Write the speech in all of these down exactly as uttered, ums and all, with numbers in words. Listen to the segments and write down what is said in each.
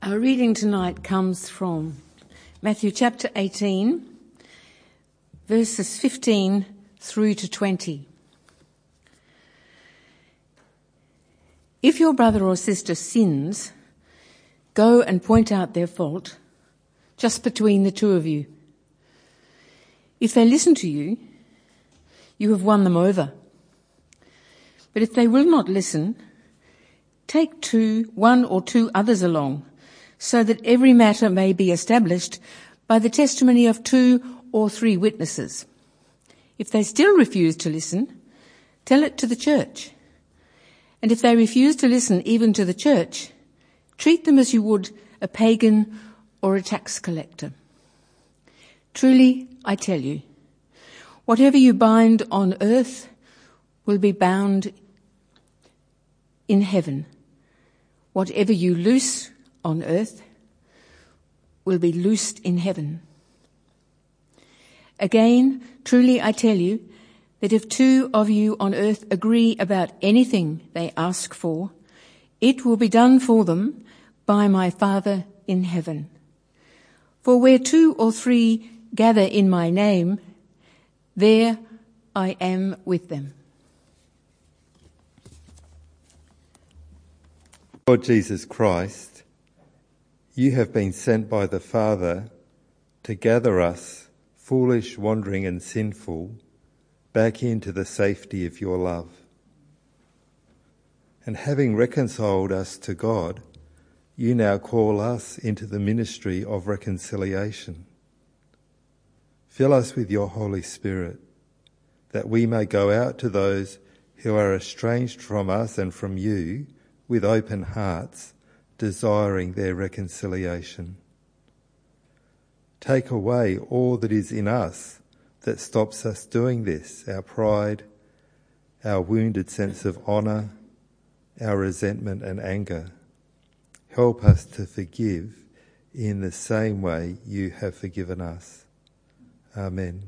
Our reading tonight comes from Matthew chapter eighteen, verses fifteen through to twenty. If your brother or sister sins, go and point out their fault, just between the two of you. If they listen to you, you have won them over. But if they will not listen, take two, one or two others along, so that every matter may be established by the testimony of two or three witnesses. If they still refuse to listen, tell it to the church. And if they refuse to listen even to the church, treat them as you would a pagan or a tax collector. Truly, I tell you, whatever you bind on earth will be bound in heaven. Whatever you loose on earth will be loosed in heaven. Again, truly I tell you that if two of you on earth agree about anything they ask for, it will be done for them by my Father in heaven. For where two or three gather in my name, there I am with them. Lord Jesus Christ, you have been sent by the Father to gather us, foolish, wandering and sinful, back into the safety of your love. And having reconciled us to God, you now call us into the ministry of reconciliation. Fill us with your Holy Spirit, that we may go out to those who are estranged from us and from you with open hearts, desiring their reconciliation. Take away all that is in us that stops us doing this, our pride, our wounded sense of honour, our resentment and anger. Help us to forgive in the same way you have forgiven us. Amen.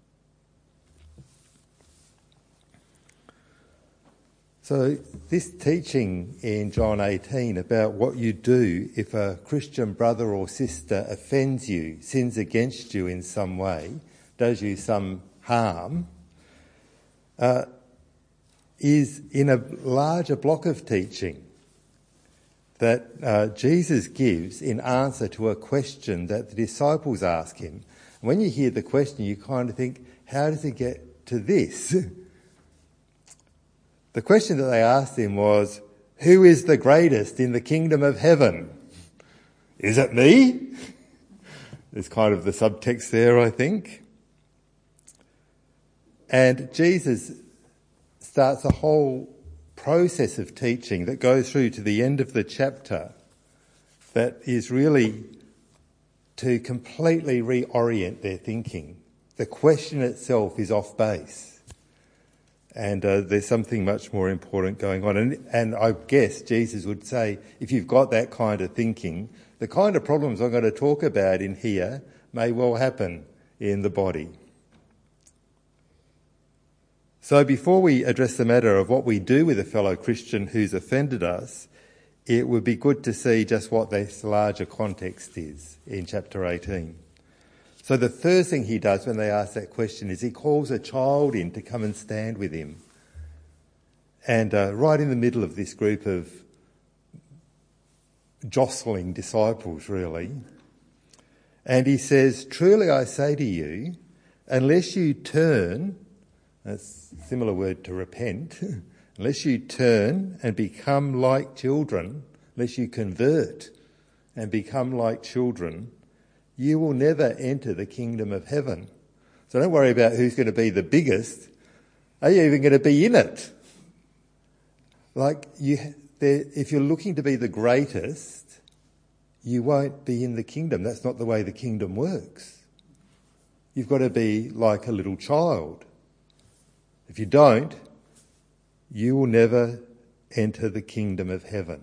So this teaching in John eighteen about what you do if a Christian brother or sister offends you, sins against you in some way, does you some harm, uh, is in a larger block of teaching that uh, Jesus gives in answer to a question that the disciples ask him. And when you hear the question, you kind of think, how does he get to this? The question that they asked him was, who is the greatest in the kingdom of heaven? Is it me? There's kind of the subtext there, I think. And Jesus starts a whole process of teaching that goes through to the end of the chapter that is really to completely reorient their thinking. The question itself is off base. And uh, there's something much more important going on. And, and I guess Jesus would say, if you've got that kind of thinking, the kind of problems I'm going to talk about in here may well happen in the body. So before we address the matter of what we do with a fellow Christian who's offended us, it would be good to see just what this larger context is in chapter eighteen. So the first thing he does when they ask that question is he calls a child in to come and stand with him. And uh, right in the middle of this group of jostling disciples, really. And he says, truly I say to you, unless you turn, that's a similar word to repent, unless you turn and become like children, unless you convert and become like children, you will never enter the kingdom of heaven. So don't worry about who's going to be the biggest. Are you even going to be in it? Like, you, if you're looking to be the greatest, you won't be in the kingdom. That's not the way the kingdom works. You've got to be like a little child. If you don't, you will never enter the kingdom of heaven.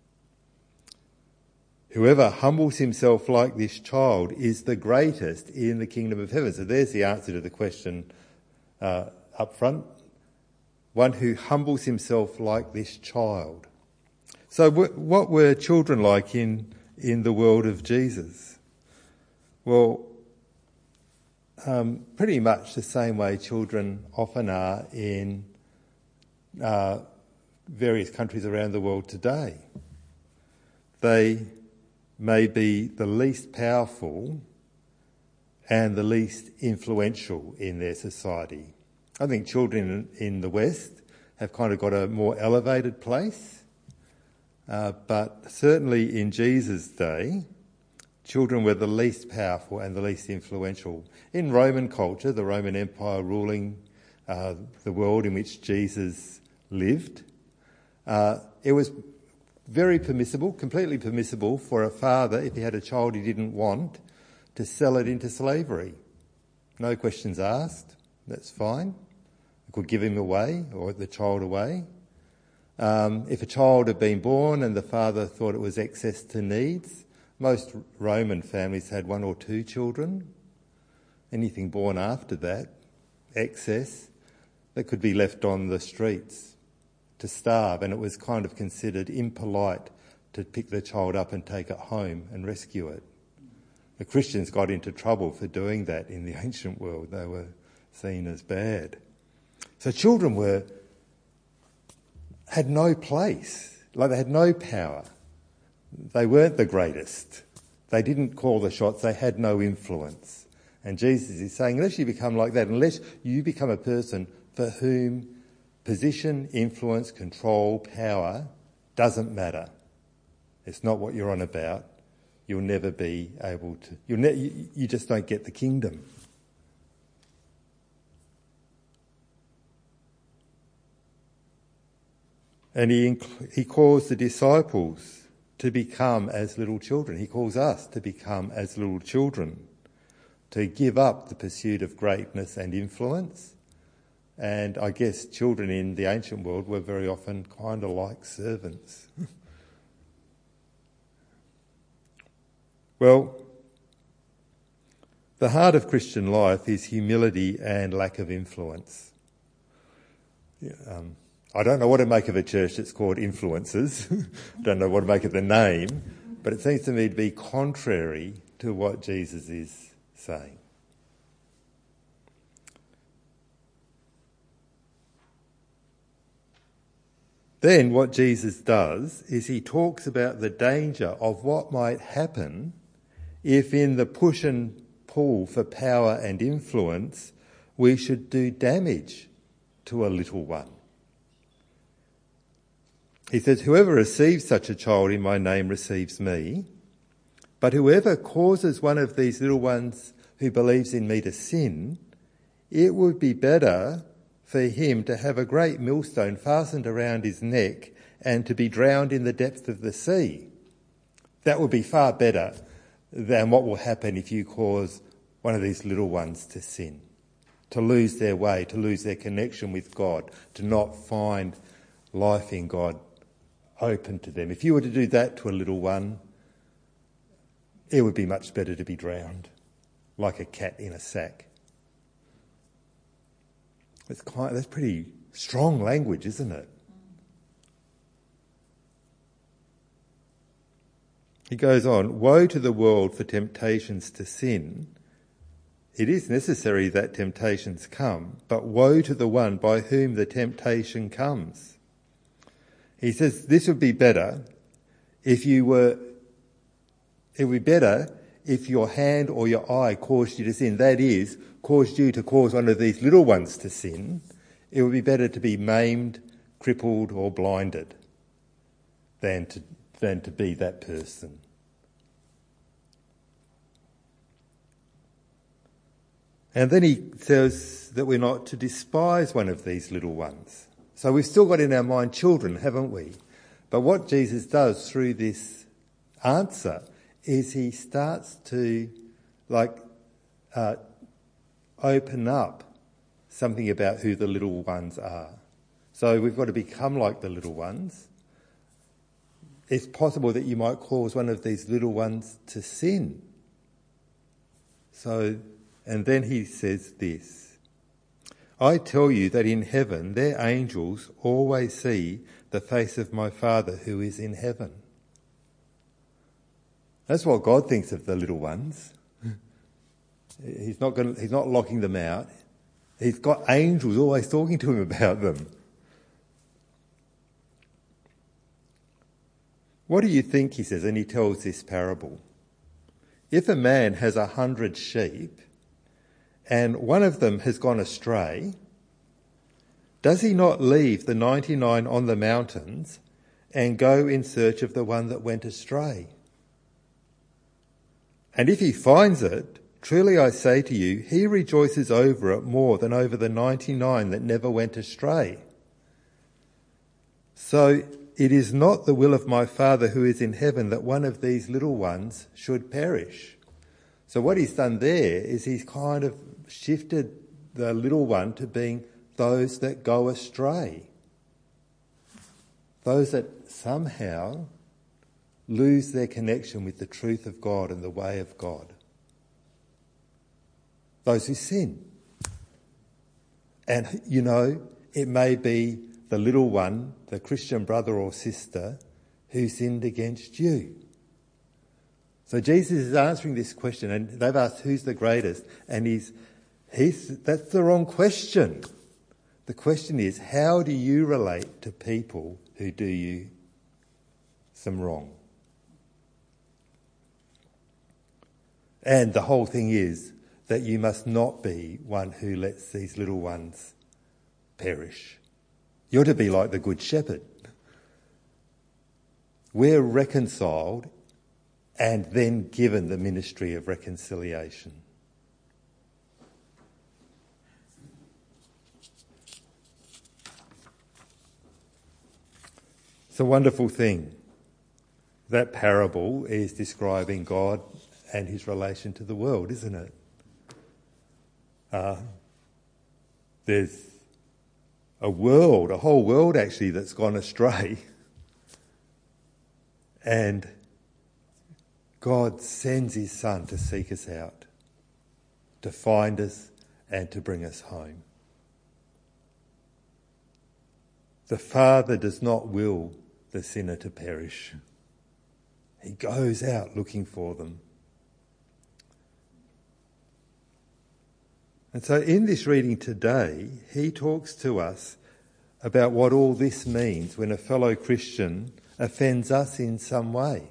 Whoever humbles himself like this child is the greatest in the kingdom of heaven. So there's the answer to the question uh, up front. One who humbles himself like this child. So w- what were children like in, in the world of Jesus? Well, um, pretty much the same way children often are in uh, various countries around the world today. They may be the least powerful and the least influential in their society. I think children in the West have kind of got a more elevated place, uh, but certainly in Jesus' day, children were the least powerful and the least influential. In Roman culture, the Roman Empire ruling uh, the world in which Jesus lived, uh, it was very permissible, completely permissible for a father, if he had a child he didn't want, to sell it into slavery. No questions asked, that's fine. They could give him away or the child away. Um, if a child had been born and the father thought it was excess to needs, most Roman families had one or two children. Anything born after that, excess, that could be left on the streets to starve, and it was kind of considered impolite to pick the child up and take it home and rescue it. The Christians got into trouble for doing that in the ancient world. They were seen as bad. So children were had no place, like they had no power. They weren't the greatest. They didn't call the shots. They had no influence. And Jesus is saying, unless you become like that, unless you become a person for whom position, influence, control, power doesn't matter, it's not what you're on about, you'll never be able to, you'll ne- you, you just don't get the kingdom. And he, inc- he calls the disciples to become as little children. He calls us to become as little children, to give up the pursuit of greatness and influence. And I guess children in the ancient world were very often kind of like servants. Well, the heart of Christian life is humility and lack of influence. Yeah, um, I don't know what to make of a church that's called Influencers. I don't know what to make of the name, but it seems to me to be contrary to what Jesus is saying. Then what Jesus does is he talks about the danger of what might happen if in the push and pull for power and influence we should do damage to a little one. He says, whoever receives such a child in my name receives me, but whoever causes one of these little ones who believes in me to sin, it would be better for him to have a great millstone fastened around his neck and to be drowned in the depth of the sea. That would be far better than what will happen if you cause one of these little ones to sin, to lose their way, to lose their connection with God, to not find life in God open to them. If you were to do that to a little one, it would be much better to be drowned, like a cat in a sack. It's quite, that's pretty strong language, isn't it? He goes on, woe to the world for temptations to sin. It is necessary that temptations come, but woe to the one by whom the temptation comes. He says this would be better if you were, it would be better if your hand or your eye caused you to sin, that is, caused you to cause one of these little ones to sin. It would be better to be maimed, crippled or blinded than to, than to be that person. And then he says that we're not to despise one of these little ones. So we've still got in our mind children, haven't we? But what Jesus does through this answer is he starts to, like, uh, open up something about who the little ones are. So we've got to become like the little ones. It's possible that you might cause one of these little ones to sin. So, and then he says this, I tell you that in heaven their angels always see the face of my Father who is in heaven. That's what God thinks of the little ones. He's not going to, he's not locking them out. He's got angels always talking to him about them. What do you think, he says, and he tells this parable? If a man has a hundred sheep and one of them has gone astray, does he not leave the ninety-nine on the mountains and go in search of the one that went astray? And if he finds it, truly I say to you, he rejoices over it more than over the ninety-nine that never went astray. So it is not the will of my Father who is in heaven that one of these little ones should perish. So what he's done there is he's kind of shifted the little one to being those that go astray. Those that somehow lose their connection with the truth of God and the way of God. Those who sin. And, you know, it may be the little one, the Christian brother or sister, who sinned against you. So Jesus is answering this question, and they've asked who's the greatest, and he's, he's, that's the wrong question. The question is, how do you relate to people who do you some wrong? And the whole thing is that you must not be one who lets these little ones perish. You're to be like the Good Shepherd. We're reconciled and then given the ministry of reconciliation. It's a wonderful thing. That parable is describing God and his relation to the world, isn't it? Uh, there's a world, a whole world actually, that's gone astray. And God sends his Son to seek us out, to find us and to bring us home. The Father does not will the sinner to perish. He goes out looking for them. And so in this reading today, he talks to us about what all this means when a fellow Christian offends us in some way.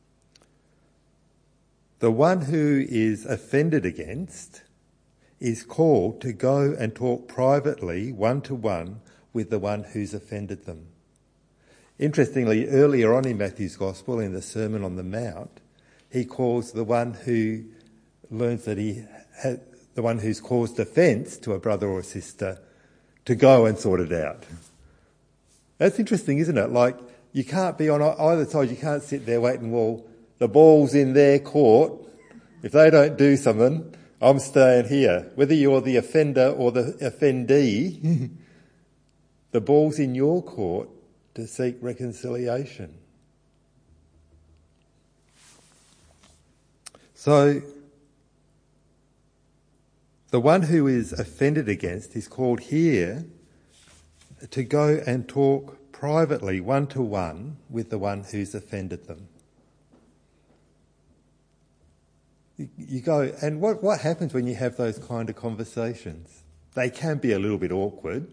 The one who is offended against is called to go and talk privately, one-to-one, with the one who's offended them. Interestingly, earlier on in Matthew's Gospel, in the Sermon on the Mount, he calls the one who learns that he had, the one who's caused offence to a brother or sister, to go and sort it out. That's interesting, isn't it? Like, you can't be on either side. You can't sit there waiting, well, the ball's in their court. If they don't do something, I'm staying here. Whether you're the offender or the offendee, the ball's in your court to seek reconciliation. So, the one who is offended against is called here to go and talk privately, one-to-one, with the one who's offended them. You, you go, and what, what happens when you have those kind of conversations? They can be a little bit awkward.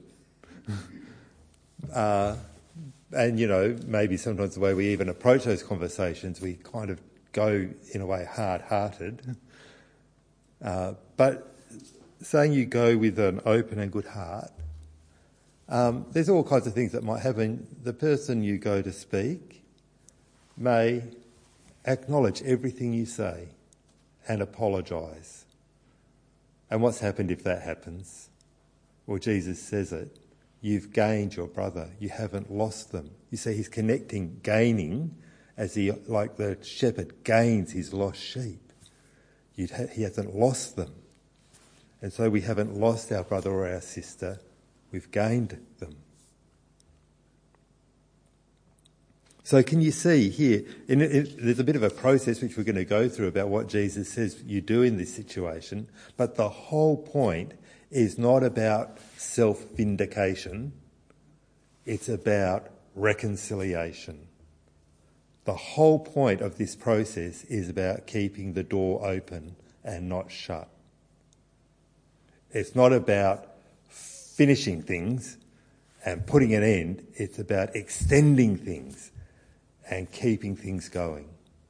uh, and, you know, maybe sometimes the way we even approach those conversations, we kind of go, in a way, hard-hearted. Uh, but saying you go with an open and good heart, um, there's all kinds of things that might happen. The person you go to speak may acknowledge everything you say and apologise. And what's happened if that happens? Well, Jesus says it. You've gained your brother. You haven't lost them. You see, he's connecting gaining as he, like the shepherd, gains his lost sheep. You'd ha- he hasn't lost them. And so we haven't lost our brother or our sister. We've gained them. So can you see here, in it, there's a bit of a process which we're going to go through about what Jesus says you do in this situation, but the whole point is not about self-vindication, it's about reconciliation. The whole point of this process is about keeping the door open and not shut. It's not about finishing things and putting an end. It's about extending things and keeping things going.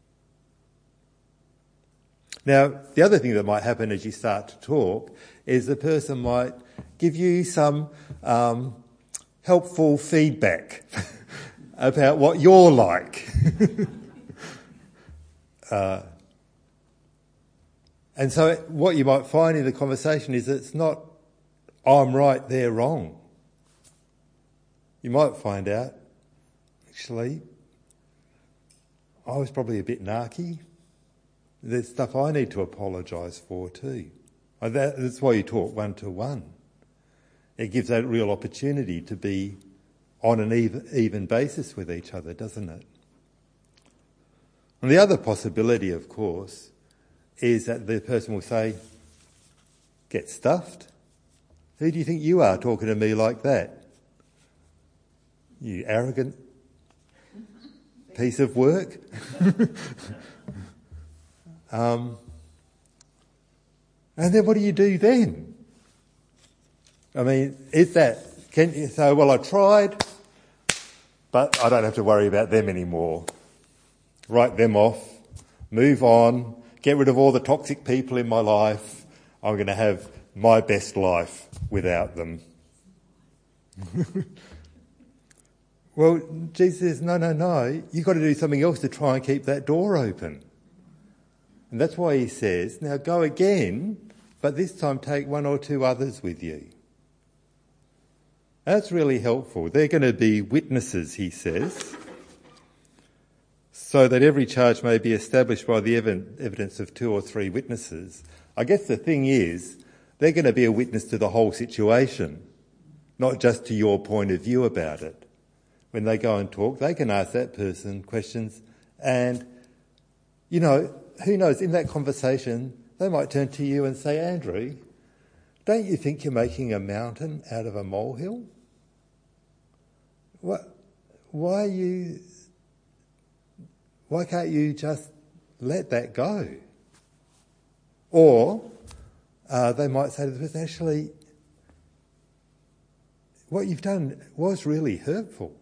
Now, the other thing that might happen as you start to talk is the person might give you some um, helpful feedback about what you're like. uh, and so what you might find in the conversation is that it's not, I'm right, they're wrong. You might find out, actually, I was probably a bit narky. There's stuff I need to apologise for too. That's why you talk one to one. It gives that real opportunity to be on an even, even basis with each other, doesn't it? And the other possibility, of course, is that the person will say, get stuffed. Who do you think you are talking to me like that? You arrogant piece of work. um, and then what do you do then? I mean, is that, can you say, well, I tried, but I don't have to worry about them anymore. Write them off, move on, get rid of all the toxic people in my life. I'm going to have my best life without them. Well, Jesus says, no, no, no, you've got to do something else to try and keep that door open. And that's why he says, now go again, but this time take one or two others with you. That's really helpful. They're going to be witnesses, he says, so that every charge may be established by the evidence of two or three witnesses. I guess the thing is, they're going to be a witness to the whole situation, not just to your point of view about it. When they go and talk, they can ask that person questions and, you know, who knows, in that conversation, they might turn to you and say, Andrew, don't you think you're making a mountain out of a molehill? What, why are you, why can't you just let that go? Or uh, they might say to the person, actually, what you've done was really hurtful.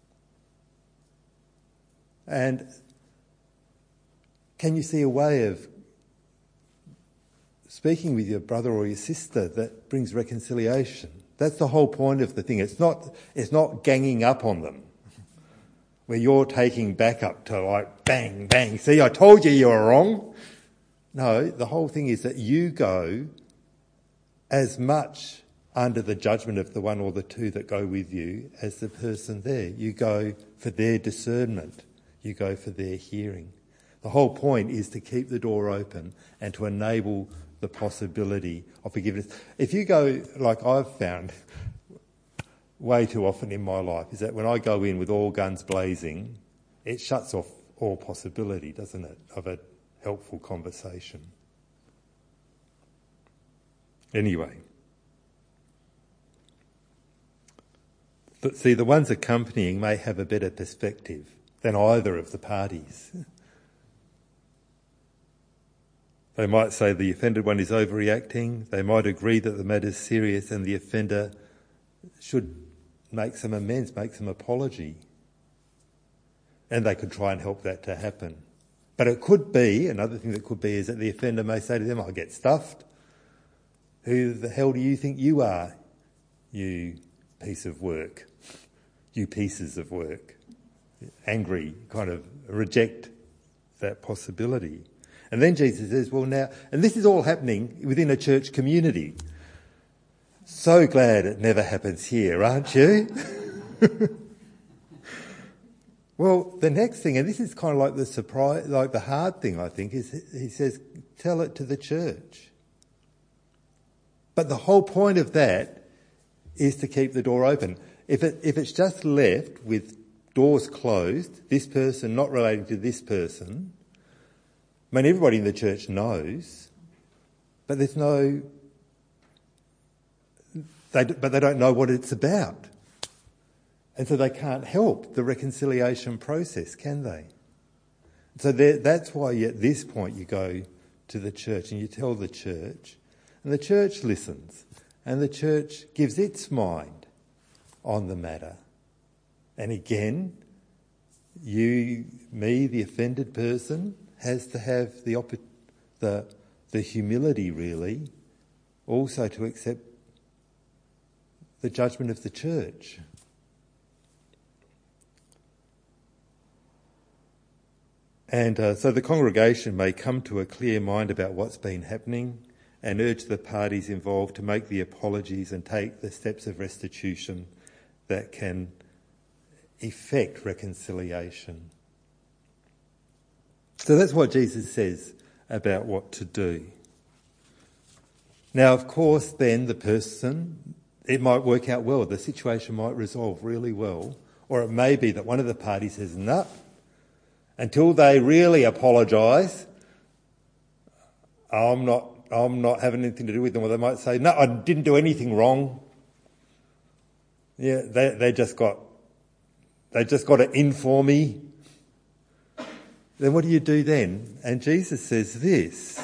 And can you see a way of speaking with your brother or your sister that brings reconciliation? That's the whole point of the thing. It's not, it's not ganging up on them, where you're taking back up to like, bang, bang, see, I told you you were wrong. No, the whole thing is that you go as much under the judgment of the one or the two that go with you as the person there. You go for their discernment. You go for their hearing. The whole point is to keep the door open and to enable the possibility of forgiveness. If you go, like I've found way too often in my life, is that when I go in with all guns blazing, it shuts off all possibility, doesn't it, of a helpful conversation. Anyway. But see, the ones accompanying may have a better perspective than either of the parties. They might say the offended one is overreacting. They might agree that the matter is serious and the offender should make some amends, make some apology. And they could try and help that to happen. But it could be, another thing that could be is that the offender may say to them, I'll get stuffed. Who the hell do you think you are, you piece of work? You pieces of work. Angry, kind of reject that possibility. And then Jesus says, well now, and this is all happening within a church community. So glad it never happens here, aren't you? Well, the next thing, and this is kind of like the surprise, like the hard thing, I think, is he says, tell it to the church. But the whole point of that is to keep the door open. If it, if it's just left with doors closed, this person not relating to this person, I mean, everybody in the church knows, but there's no, they, but they don't know what it's about. And so they can't help the reconciliation process, can they? So there, that's why at this point you go to the church and you tell the church, and the church listens, and the church gives its mind on the matter. And again, you, me, the offended person, has to have the op- the the humility, really, also to accept the judgment of the church. And uh, so the congregation may come to a clear mind about what's been happening and urge the parties involved to make the apologies and take the steps of restitution that can effect reconciliation. So that's what Jesus says about what to do. Now, of course, then the person, it might work out well. The situation might resolve really well. Or it may be that one of the parties says, no, until they really apologise, I'm not, I'm not having anything to do with them. Or they might say, no, I didn't do anything wrong. Yeah, they, they just got, they just got it in for me. Then what do you do then? And Jesus says this.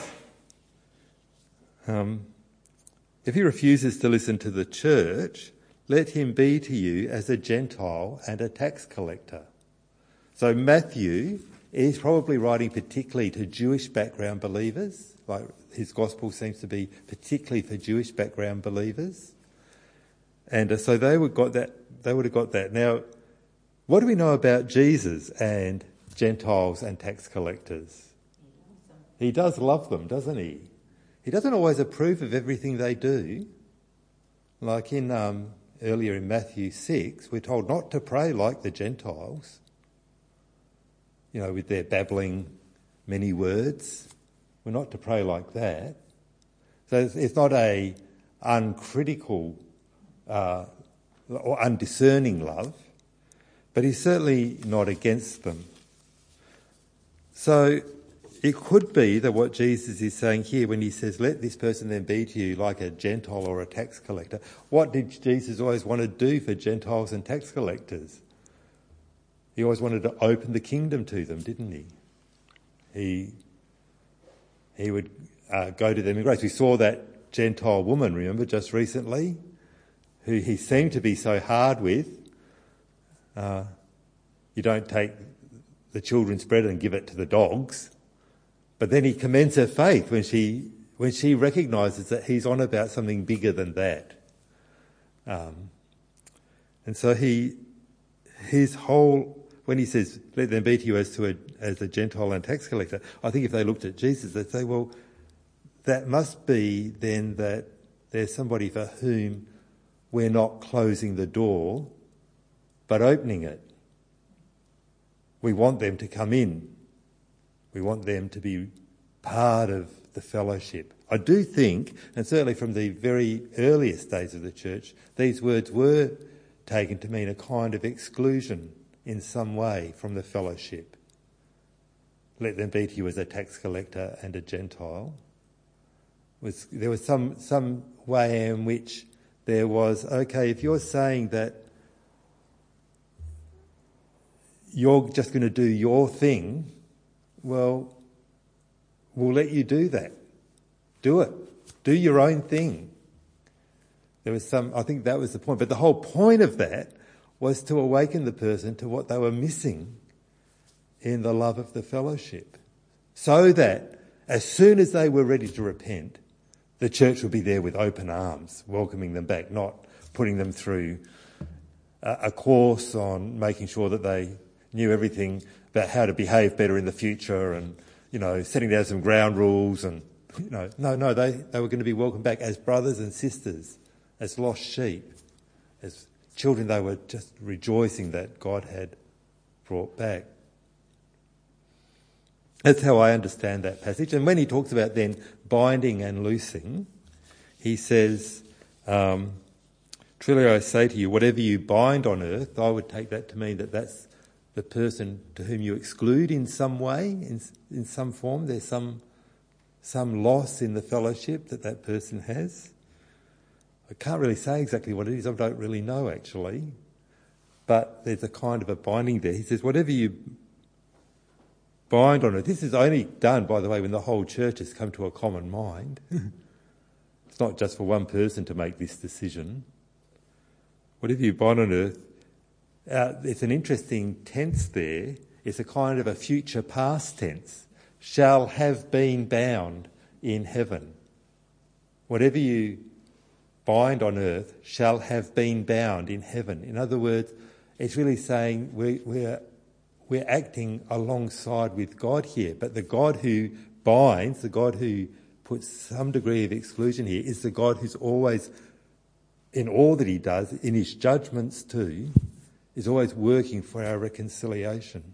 Um, if he refuses to listen to the church, let him be to you as a Gentile and a tax collector. So Matthew is probably writing particularly to Jewish background believers, like his gospel seems to be particularly for Jewish background believers. And uh, so they would got that. They would have got that. Now, what do we know about Jesus and Gentiles and tax collectors? He does love them, doesn't he? He doesn't always approve of everything they do. Like in um, earlier in Matthew six, we're told not to pray like the Gentiles, you know, with their babbling many words. We're not to pray like that. So it's, it's not a uncritical uh, or undiscerning love, but he's certainly not against them. So it could be that what Jesus is saying here when he says, let this person then be to you like a Gentile or a tax collector, what did Jesus always want to do for Gentiles and tax collectors? He always wanted to open the kingdom to them, didn't he? He, he would uh, go to them in grace. We saw that Gentile woman, remember, just recently, who he seemed to be so hard with. Uh, you don't take the children's bread and give it to the dogs. But then he commends her faith when she when she recognises that he's on about something bigger than that. Um, and so he his whole, when he says, let them be to you as to a, as a Gentile and tax collector, I think if they looked at Jesus, they'd say, well, that must be then that there's somebody for whom we're not closing the door, but opening it. We want them to come in. We want them to be part of the fellowship. I do think, and certainly from the very earliest days of the church, these words were taken to mean a kind of exclusion in some way from the fellowship. Let them be to you as a tax collector and a Gentile. Was, there was some, some way in which there was, okay, if you're saying that you're just going to do your thing, well, we'll let you do that. Do it. Do your own thing. There was some, I think that was the point. But the whole point of that was to awaken the person to what they were missing in the love of the fellowship. So that as soon as they were ready to repent, the church would be there with open arms, welcoming them back, not putting them through a, a course on making sure that they knew everything about how to behave better in the future and, you know, setting down some ground rules and, you know, no, no, they, they were going to be welcomed back as brothers and sisters, as lost sheep, as children. They were just rejoicing that God had brought back. That's how I understand that passage. And when he talks about then binding and loosing, he says, um, truly I say to you, whatever you bind on earth, I would take that to mean that that's the person to whom you exclude in some way, in, in some form. There's some some loss in the fellowship that that person has. I can't really say exactly what it is. I don't really know, actually. But there's a kind of a binding there. He says, whatever you bind on earth. This is only done, by the way, when the whole church has come to a common mind. It's not just for one person to make this decision. Whatever you bind on earth, uh, it's an interesting tense there. It's a kind of a future past tense. Shall have been bound in heaven. Whatever you bind on earth shall have been bound in heaven. In other words, it's really saying we're, we're, we're acting alongside with God here. But the God who binds, the God who puts some degree of exclusion here, is the God who's always, in all that he does, in his judgments too, is always working for our reconciliation.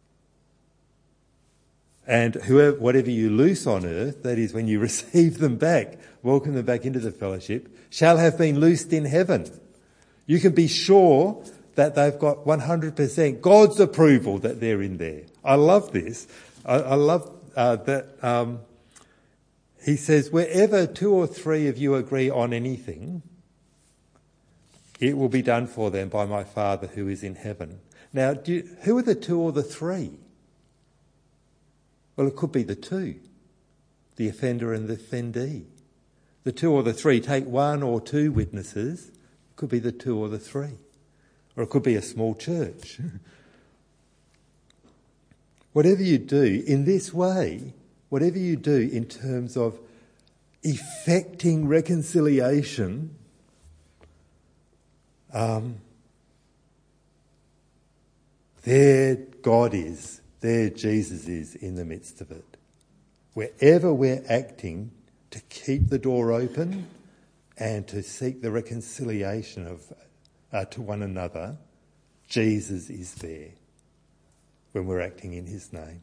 And whoever, whatever you loose on earth, that is when you receive them back, welcome them back into the fellowship, shall have been loosed in heaven. You can be sure that they've got one hundred percent God's approval that they're in there. I love this. I, I love uh, that um, he says, wherever two or three of you agree on anything, it will be done for them by my Father who is in heaven. Now, do you, who are the two or the three? Well, it could be the two, the offender and the offendee. The two or the three, take one or two witnesses, it could be the two or the three. Or it could be a small church. Whatever you do in this way, whatever you do in terms of effecting reconciliation, um, there God is. There Jesus is in the midst of it. Wherever we're acting to keep the door open and to seek the reconciliation of uh, to one another, Jesus is there when we're acting in his name.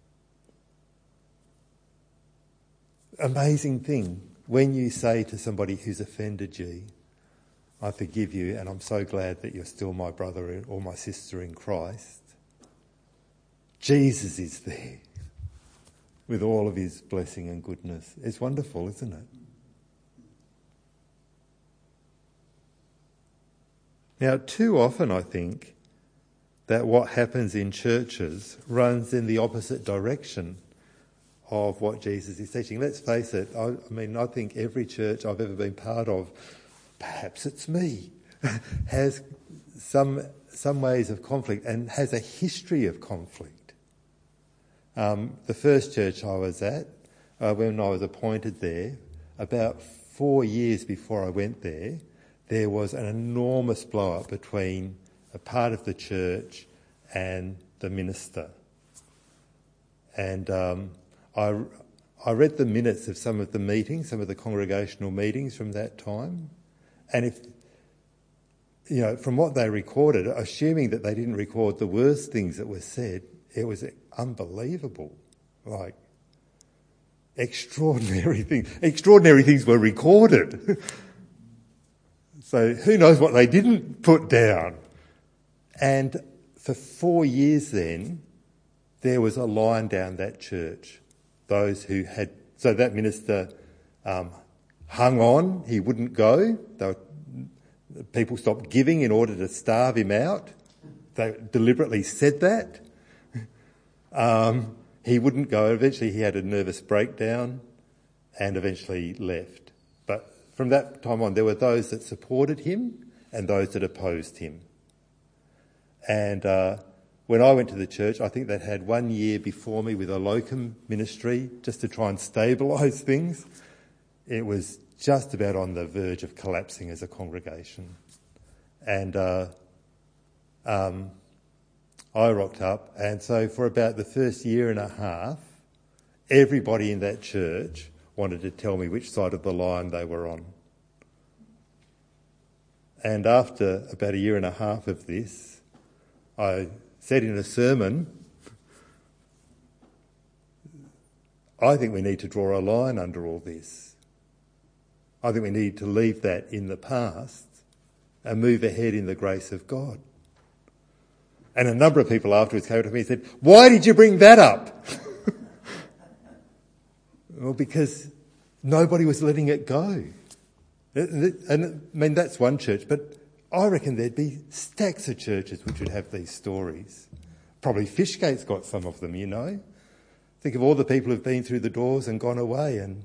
Amazing thing when you say to somebody who's offended you, I forgive you and I'm so glad that you're still my brother or my sister in Christ. Jesus is there with all of his blessing and goodness. It's wonderful, isn't it? Now, too often I think that what happens in churches runs in the opposite direction of what Jesus is teaching. Let's face it, I, I mean, I think every church I've ever been part of, perhaps it's me, has some some ways of conflict and has a history of conflict. Um, the first church I was at, uh, when I was appointed there, about four years before I went there, there was an enormous blow-up between a part of the church and the minister. And um, I, I read the minutes of some of the meetings, some of the congregational meetings from that time, and if, you know, from what they recorded, assuming that they didn't record the worst things that were said, it was unbelievable. Like, extraordinary things. Extraordinary things were recorded. So who knows what they didn't put down. And for four years then, there was a line down that church. Those who had... So that minister um, hung on. He wouldn't go. They were, people stopped giving in order to starve him out. They deliberately said that. Um, he wouldn't go. Eventually he had a nervous breakdown and eventually left. But from that time on, there were those that supported him and those that opposed him. And uh, when I went to the church, I think they'd had one year before me with a locum ministry just to try and stabilise things. It was just about on the verge of collapsing as a congregation. And... Uh, um, I rocked up, and so for about the first year and a half, everybody in that church wanted to tell me which side of the line they were on. And after about a year and a half of this, I said in a sermon, I think we need to draw a line under all this. I think we need to leave that in the past and move ahead in the grace of God. And a number of people afterwards came to me and said, why did you bring that up? Well, because nobody was letting it go. And I mean, that's one church, but I reckon there'd be stacks of churches which would have these stories. Probably Fishgate's got some of them, you know. Think of all the people who've been through the doors and gone away, and,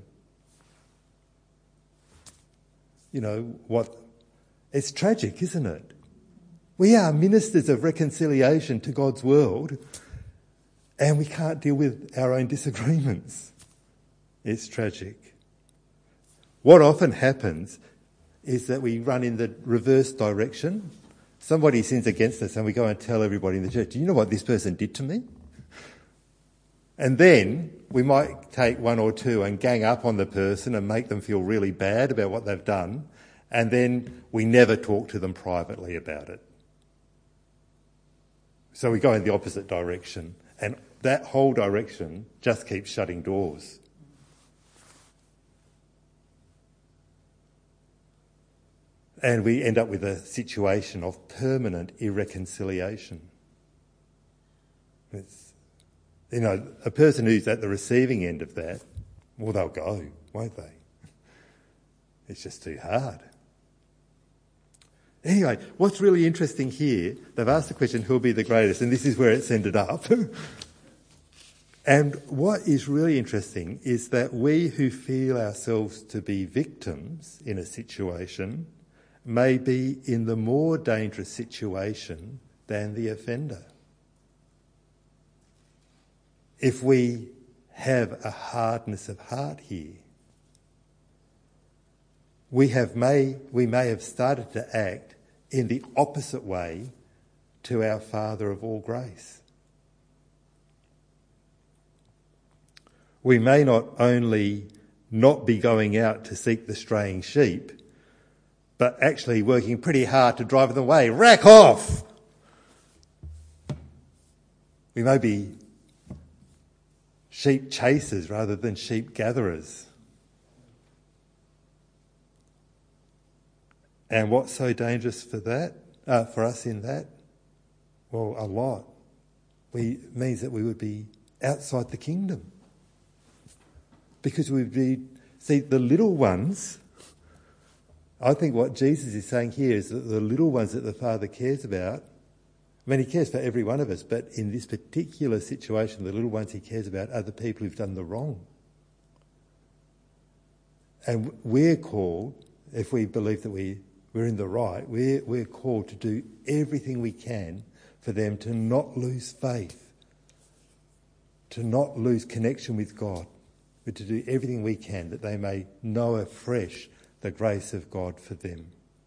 you know, what... It's tragic, isn't it? We are ministers of reconciliation to God's world, and we can't deal with our own disagreements. It's tragic. What often happens is that we run in the reverse direction. Somebody sins against us and we go and tell everybody in the church, do you know what this person did to me? And then we might take one or two and gang up on the person and make them feel really bad about what they've done, and then we never talk to them privately about it. So we go in the opposite direction, and that whole direction just keeps shutting doors. And we end up with a situation of permanent irreconciliation. It's, you know, a person who's at the receiving end of that, well, they'll go, won't they? It's just too hard. Anyway, what's really interesting here, they've asked the question, who'll be the greatest? And this is where it's ended up. And what is really interesting is that we who feel ourselves to be victims in a situation may be in the more dangerous situation than the offender. If we have a hardness of heart here, we have may we may have started to act in the opposite way to our Father of all grace. We may not only not be going out to seek the straying sheep, but actually working pretty hard to drive them away. Rack off! We may be sheep chasers rather than sheep gatherers. And what's so dangerous for that, uh, for us in that? Well, a lot. We it means that we would be outside the kingdom. Because we would be, see, the little ones, I think what Jesus is saying here is that the little ones that the Father cares about, I mean, he cares for every one of us, but in this particular situation, the little ones he cares about are the people who've done the wrong. And we're called, if we believe that we, we're in the right, we're, we're called to do everything we can for them to not lose faith, to not lose connection with God, but to do everything we can that they may know afresh the grace of God for them.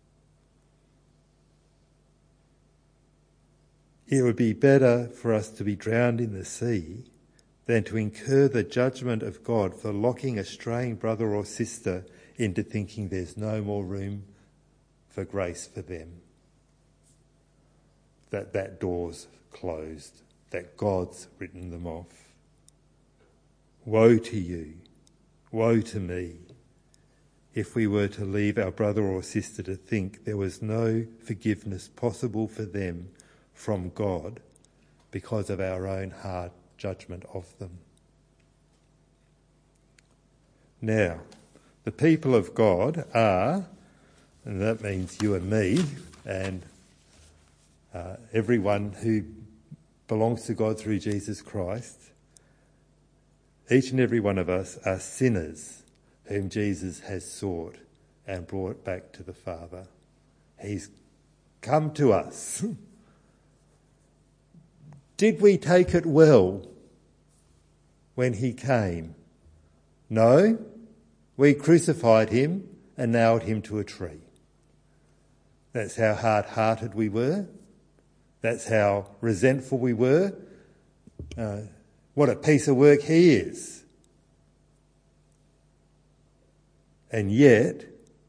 It would be better for us to be drowned in the sea than to incur the judgment of God for locking a straying brother or sister into thinking there's no more room for grace for them. That that door's closed, that God's written them off. Woe to you, woe to me, if we were to leave our brother or sister to think there was no forgiveness possible for them from God because of our own hard judgment of them. Now, the people of God are, and that means you and me, and uh, everyone who belongs to God through Jesus Christ, each and every one of us are sinners whom Jesus has sought and brought back to the Father. He's come to us. Did we take it well when he came? No. We crucified him and nailed him to a tree. That's how hard-hearted we were. That's how resentful we were. Uh, what a piece of work he is. And yet,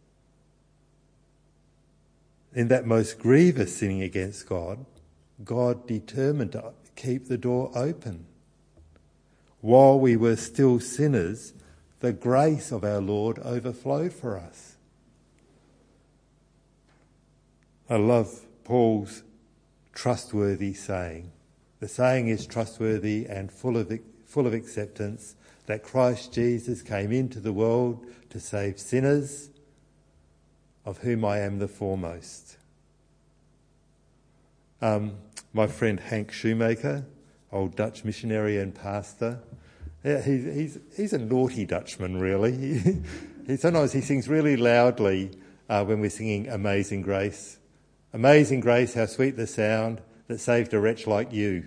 in that most grievous sinning against God, God determined to keep the door open. While we were still sinners, the grace of our Lord overflowed for us. I love Paul's trustworthy saying. The saying is trustworthy and full of full of acceptance, that Christ Jesus came into the world to save sinners, of whom I am the foremost. Um, my friend Hank Shoemaker, old Dutch missionary and pastor, Yeah, he, he's he's a naughty Dutchman, really. He, he sometimes he sings really loudly uh, when we're singing "Amazing Grace." Amazing grace, how sweet the sound that saved a wretch like you.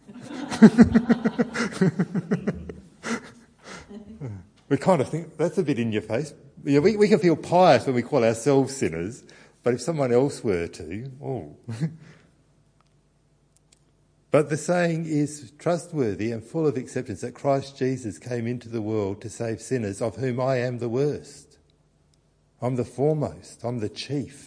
We kind of think that's a bit in your face. Yeah, we, we can feel pious when we call ourselves sinners, but if someone else were to, oh. But the saying is trustworthy and full of acceptance that Christ Jesus came into the world to save sinners, of whom I am the worst. I'm the foremost. I'm the chief.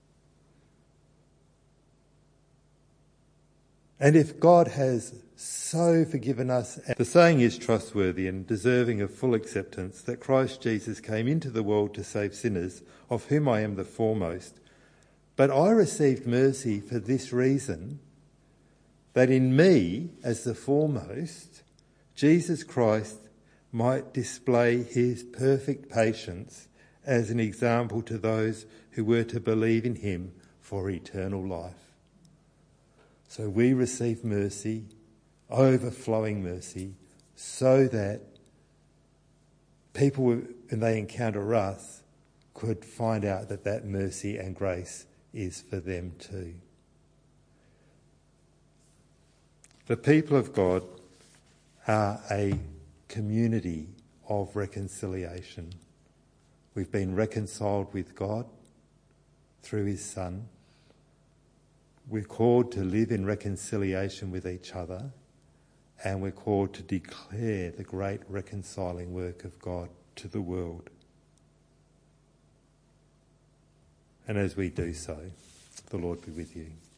And if God has so forgiven us, the saying is trustworthy and deserving of full acceptance that Christ Jesus came into the world to save sinners, of whom I am the foremost. But I received mercy for this reason, that in me, as the foremost, Jesus Christ might display his perfect patience as an example to those who were to believe in him for eternal life. So we receive mercy, overflowing mercy, so that people, when they encounter us, could find out that that mercy and grace is for them too. The people of God are a community of reconciliation. We've been reconciled with God through his Son. We're called to live in reconciliation with each other, and we're called to declare the great reconciling work of God to the world. And as we do so, the Lord be with you.